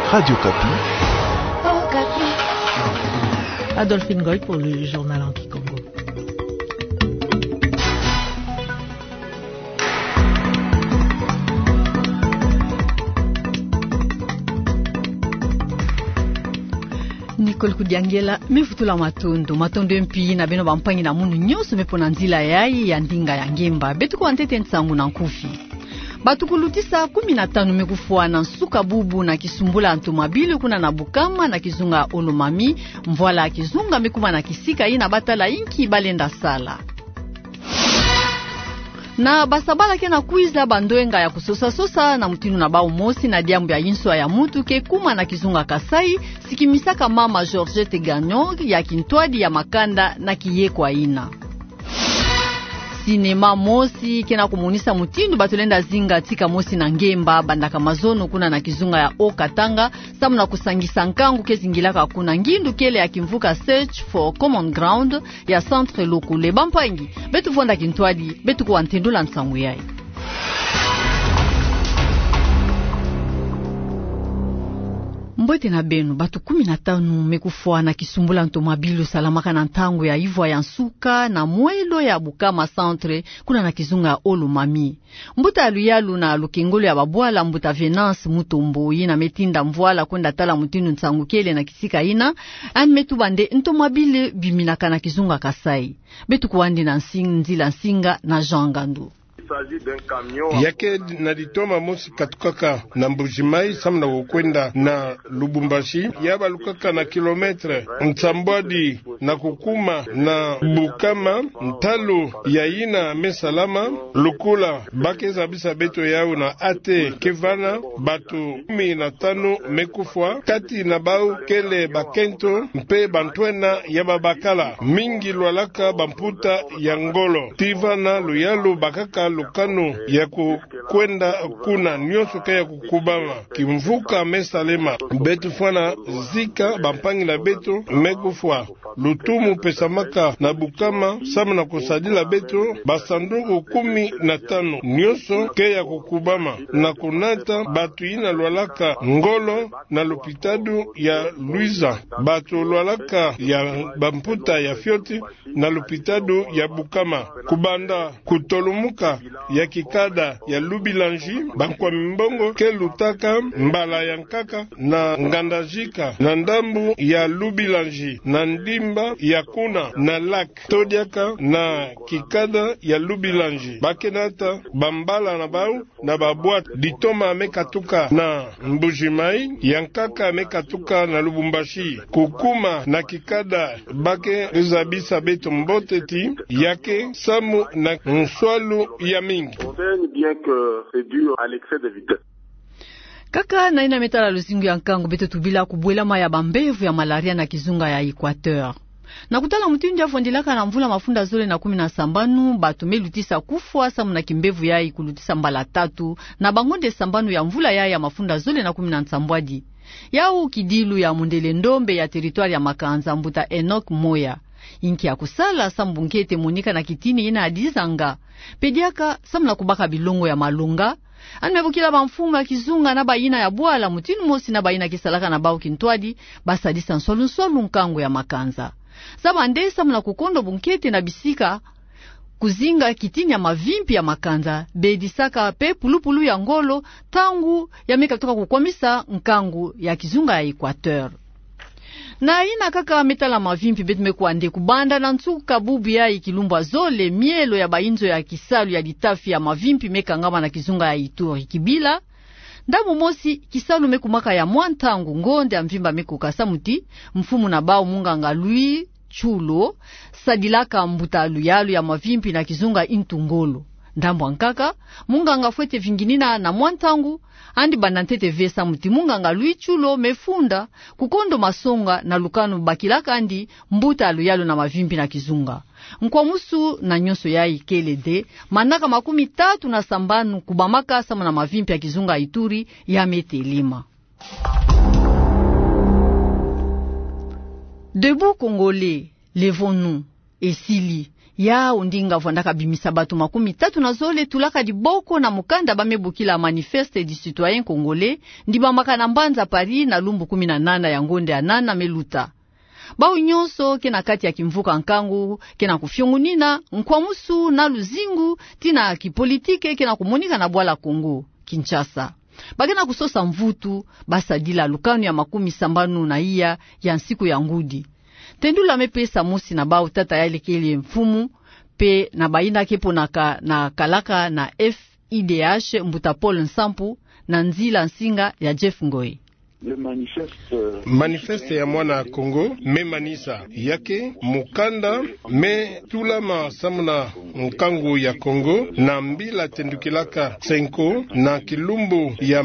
Radio Kapi. Oh, Kapi. Adolphine Goy pour le journal Anti-Congo. Nicole Kudiangela mefutula matondo mpi na beno bampangi na mundu nyoso mepona nzila yayi ya ndinga ya ngemba betu ko antete nsangu na nkufi batukulutisa 15 mekufuana na nsuka bubu na kisumbula antomabili kuna na Bukama na kizunga Olomami mvwala kizunga mekuma na kisika ina batala inki balenda sala na basabala kena kuiza bandoenga ya kusosa na mutinu na bao mosi na diambu ya inswa ya mutu ke kuma na kizunga Kasai sikimisaka mama Georgette Gagnon ya kintwadi ya makanda na kiyekwa ina sinema mosi kena kumunisa mutinu batulenda zinga tika mosi na ngemba bandaka mazono kuna na kizunga ya Okatanga samu na kusangisa nkangu kezingilaka kuna ngindu kele ya kimvuka Search for Common Ground ya Centre Lokule bampangi betu vonda kintwadi betu kuwantendula nsangu yai Mbote na benu batu 15 mekufuana kisumbula ntomabili salamaka na ntango ya Ivwa ya Nsuka na mwelo ya Bukama Centre kuna na kizunga ya Olomami. Mbuta aluyalu na alukengolo ya babwala mbuta Venance Mutombo yina metinda mvwala kwenda tala mutinu nsangu kele na kisika ina ani metu bande ntomabili biminaka na kizunga Kasai. Betu kuwandi na nzila nsinga na Jean Gandu. Yake na ditoma mosi katukaka na Mbujimai samna wakwenda na Lubumbashi yaba lukaka na kilometre Nsambwadi na Kukuma na Bukama ntalo ya ina mesalama lukula bakeza bisa beto yao na ate kevana batu 15 mekufwa kati na bau kele bakento mpe bantwena yaba bakala mingi lwalaka bamputa ya ngolo tivana luyalu bakaka lukano ya kwenda kuna nyoso kaya kukubama kimvuka mesalema betu fwana zika bampangi la betu megufwa lutumu pesamaka na Bukama sama na kusadila betu basanduku 15 nyoso kaya kukubama na kunata batu ina lwalaka ngolo na lupitadu ya Luiza batu lwalaka ya bamputa ya Fioti na lupitadu ya Bukama kubanda kutolumuka ya kikada ya Lubilanji bankwa mbongo ke lutaka mbala ya nkaka na ngandajika na ndambu ya Lubilanji na ndimba ya kuna na lak todiaka na kikada ya Lubilanji bakenata bambala na bau na babwat ditoma mekatuka na Mbujimai ya nkaka mekatuka na Lubumbashi Kukuma na kikada bake rizabisa beto mboteti yake samu na nswalu ya mingi. Bien que c'est dû à l'excès de vitesse. Kaka na ina metala luzingu ya nkangu beto tubila kubwela maya bambevu ya malaria na kizunga ya Equateur. Na kutala mutindi ya fondilaka na mvula mafunda zole na 17 batu melutisa kufwa samu na kimbevu ya ikulutisa mbala 3 na bangonde sambanu ya mvula ya mafunda zole na 17 yao kidilu ya mundele ndombe ya teritwari ya Makanza mbuta Enoch Moya. Inki ya kusala sambungete monika na kitini ina adizanga. Pediaka samla kubaka bilongo ya malunga. Anmebukila bamfumu ya kizunga na baina ya bwala mutinu mosi na baina kisalaka na bau kintwadi basadisa nsolu nkango ya Makanza. Sabande samla kukondo bunkete na bisika kuzinga kitini ya mavimpi ya Makanza bedisaka pe pulupulu ya ngolo tangu ya meka toka kukwamisa nkangu ya kizunga ya Equateur. Na ina kaka metala mavimpi betu mekuande kubanda na nsuka bubu ya ikilumbwa zole mielo ya bainzo ya kisalu ya litafi ya mavimpi mekangama na kizunga ya Ituri kibila. Ndamu mosi kisalu mekumaka ya mwantangu ngonde amvimba mekukasa muti mfumu na bao munganga lui chulo sadilaka mbuta luyalu ya mavimpi na kizunga intungolo. Ndambu ankaka munganga fwete vinginina na mwantangu andi bandantete vesa muti munganga lui chulo mefunda kukondo masonga na lukanu bakilaka andi mbuta aluyalo na mavimpi na kizunga. Nkwa musu na nyoso ya ikele de manaka 37 kubamaka sama na mavimpi ya kizunga Ituri ya metelima. Debout Congolais, levons-nous et Sili. ya undinga vwandaka bimisa batu 30 na zole tulaka diboko na mukanda bamebukila manifeste du citoyen congolais ndibamaka na mbanza Paris na lumbu 18 ya ngonde ya nana meluta. Bao nyonso kena kati ya kimvuka nkangu kena kufyongunina nkwamusu na luzingu tina kipolitike kena kumonika na bwala Kongo Kinshasa. Bagena kusosa mvutu basadila lukanu ya 70 na iya ya nsiku ya ngudi. Tendula mepesa musi na bao tata ya lekele mfumu pe na baina kepo na kalaka na FIDH Mbuta Paul Nsampu na nzila nsinga ya Jeff Ngoy. Manifeste ya mwana ya Kongo me manisa yake mukanda me tulama samuna nkangu ya Kongo na mbila tendukilaka senko na kilumbu ya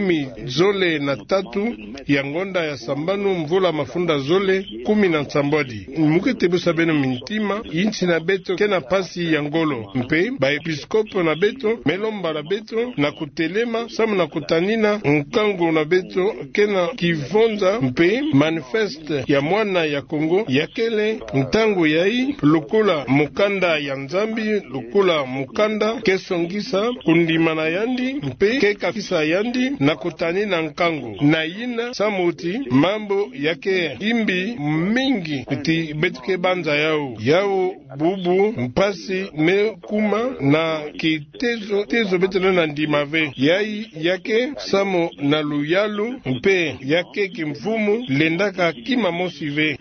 13 ya ngonda ya sambanu mvula mafunda zole 10 na nsambodi muketebusa beno mintima inchi na beto kena pasi ya ngolo mpe ba episkopo na beto melomba na beto na kutelema samuna kutanina nkangu na beto kena kivonza mpe manifeste ya mwana ya Kongo yakele ntango yai lukula mukanda ya nzambi lukula mukanda kesongisa kundimana yandi mpe kekafisa yandi na kutani na nkango na ina samuti mambo yake imbi mingi iti betuke banza yao bubu mpasi me kuma na kitezo betelo na ndimave yai yake samo na luyalu mpe yake kimfumu lendaka kima mosive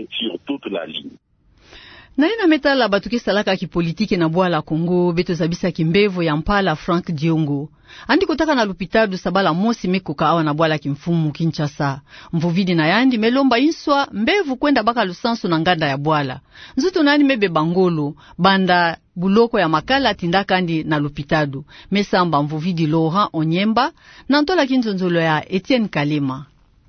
na ina metala batuke salaka kipolitike na bwala Kongo beto zabisa kimbevo ya mpala Frank Diongo andi kutaka na lupitadu sabala mosi mekoka awa na bwala kimfumu Kinshasa mvuvidi na yandi melomba inswa mbevu kwenda baka lusansu na nganda ya bwala nzuto nani mebe bangolo banda buloko ya makala tindaka andi na lupitadu mesamba mvuvidi Laurent Onyemba na ntola kinzonzolo ya Etienne Kalema.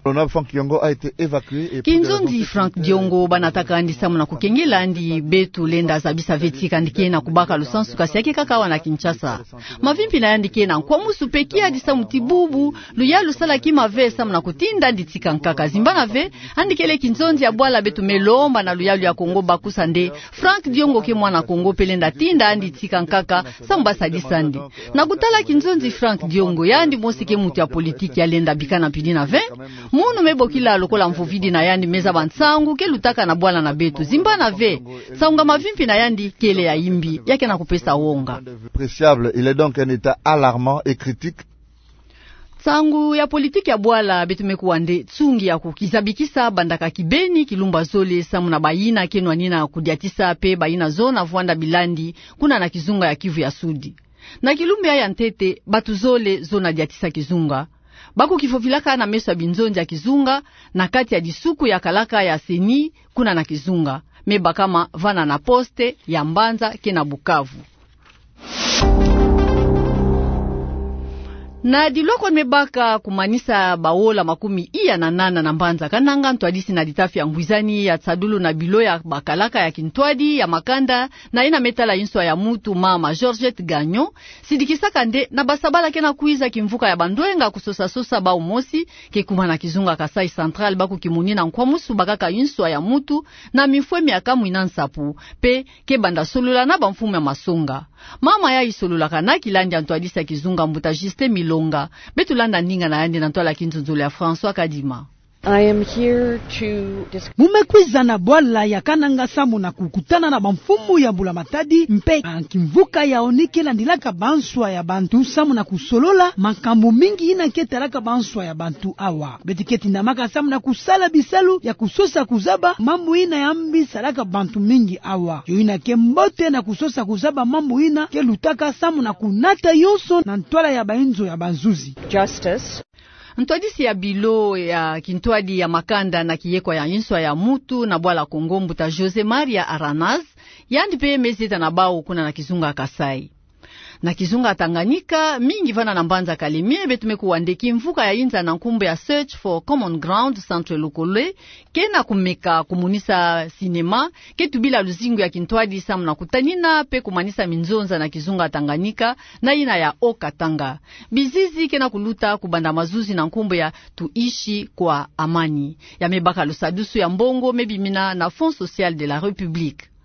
Kinzondi Frank Diongo banataka andi samu na kukengela andi betu lenda zabisa vetika ndike na kubaka lusansu kasi yake kakawa na Kinshasa. Mavimpi na yandike na kwa musu peki adi samu tibubu luyalu sala kima ve samu na kutinda andi tika nkaka zimbana ve andikele kinzondi ya bwala betu melomba na luyalu ya Kongo bakusa nde Frank Diongo ke mwana Kongo pelenda tinda andi tika nkaka samu basadisa andi. Na kutala kinzondi Frank Diongo ya andi mosike mutu ya politiki ya lenda bikana pidina ve munu mebokila lokola mvuvidi na yandi meza bansangu ke lutaka na bwana na betu zimbana ve saunga mavimpi na yandi kele ya imbi yake na kupesa wonga. Il est donc un état alarmant et critique. Sangu ya politiki ya bwala betu mekuwande tsungi ya kukizabikisa bandaka kibeni kilumba zole samu na bayina kenwa nina kudiatisa pe bayina zona vuanda bilandi kuna na kizunga ya Kivu ya Sudi na kilumbi ya ntete batu zole zona diatisa kizunga baku kifofilaka na meso ya binzonja ya kizunga na kati ya disuku ya kalaka ya seni kuna na kizunga meba kama vana na poste ya Mbanza kena Bukavu. Na diloko mebaka kumanisa bawola 18 na Mbanza kananga ntwadisi na ditafi ya ngwizani ya tsadulu na bilo ya bakalaka ya kintwadi ya makanda na ina metala inswa ya mutu mama Georgette Gagnon sidikisaka nde na basabala kena kuiza kimvuka ya bandwenga kusosa ba umosi ke kumana kizunga Kasai Central baku kimunina nkwa musu bakaka inswa ya mutu na mifwe miaka mwina nsapu pe ke banda solula na bamfumu ya masonga mama ya isolula kana kilandi ntwadisi ya kizunga Mbuta Justin Milonga betulanda ninga na yandi na ntola kinzunzulu ya François Kadima. I am here to mumekwiza na bwala ya kananga samu na kukutana na bamfumu ya Mbula Matadi mpe kimvuka ya onike landilaka banswa ya bantu samu na kusolola makambo mingi ina ketalaka banswa ya bantu awa betiketi na maka samu na kusala bisalu ya kusosa kuzaba mambo ina yambi salaka bantu mingi awa yo ina kembote na kusosa kuzaba mambo ina ke lutaka samu na kunata yoso na ntwala ya bainzo ya banzuzi justice. Ntwadisi ya bilo ya kintwadi ya makanda na kiyekwa ya inswa ya mutu na bwala Kongo Mbuta Jose Maria Aranaz yandi pe mezeta na bao kuna na kizunga Kasai na kizunga Tanganyika mingi vana na Mbanza Kalemie betumekuwandeki mvuka ya inza na nkumbu ya Search for Common Ground Centre Lokole kena kumeka kumunisa sinema ketubila luzingu ya kintwadi samu na kutanina pe kumanisa minzonza na kizunga Tanganyika na ina ya Okatanga bizizi kena kuluta kubanda mazuzi na nkumbu ya tuishi kwa amani ya mebaka lusadusu ya mbongo mebimina na Fonds Social de la République.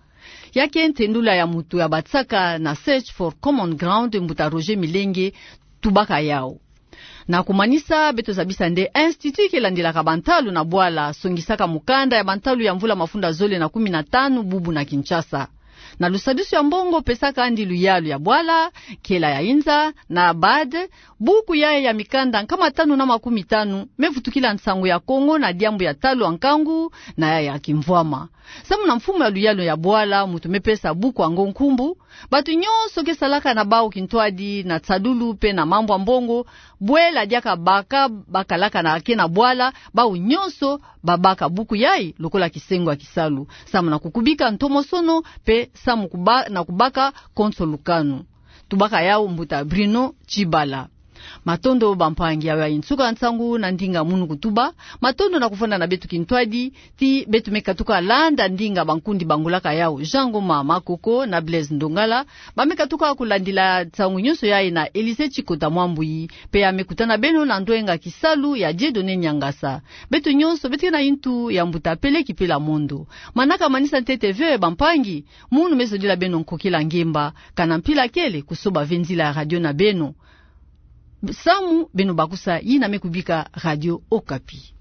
yake ntendula ya mutu ya batsaka na Search for Common Ground mbuta Roger Milenge tubaka yao. Na kumanisa beto zabisa nde institut kelandilaka bantalu na bwala songisaka mukanda ya bantalu ya mvula mafunda zole na 15 bubu na Kinshasa. Na lusadusu ya mbongo pesaka andi luyalu ya bwala, kela ya inza, na bade, buku ya mikanda nkama 5 na 15, mevutukila nsangu ya Kongo na diambu ya talu ankangu na ya kimvwama. Samu na mfumu ya luyalu ya bwala, mutu mepesa buku angonkumbu, batu nyonso kesalaka na bao kintwadi na tsadulu pe na mambo ya mbongo, bwela diaka bakalaka na ake na bwala, bao nyonso babaka buku yai lokola kisengo ya kisalu. Samu na kukubika ntomosono pe samu na kubaka konso lukanu. Tubaka yao mbuta Bruno Chibala. Matondo bampangi ya insuka nsangu na ndinga munu kutuba. Matondo na kufanda na betu kintwadi. Ti betu mekatuka landa ndinga bankundi bangulaka yao Jangoma Makoko na Blaise Ndongala. Bamekatuka kulandila tsangu nyonso yai na Elise Chikota Mwambui. Pe ya mekutana beno na ndoenga kisalu ya Dieudonné Nyangasa. Betu nyonso betu na intu ya mbuta pele kipela mondo. Manaka manisa TTV bampangi. Munu meso dila beno nkokila ngemba. Kanampila kele kusoba venzila ya radio na beno. Samu beno bakusa yina mekubika Radio Okapi.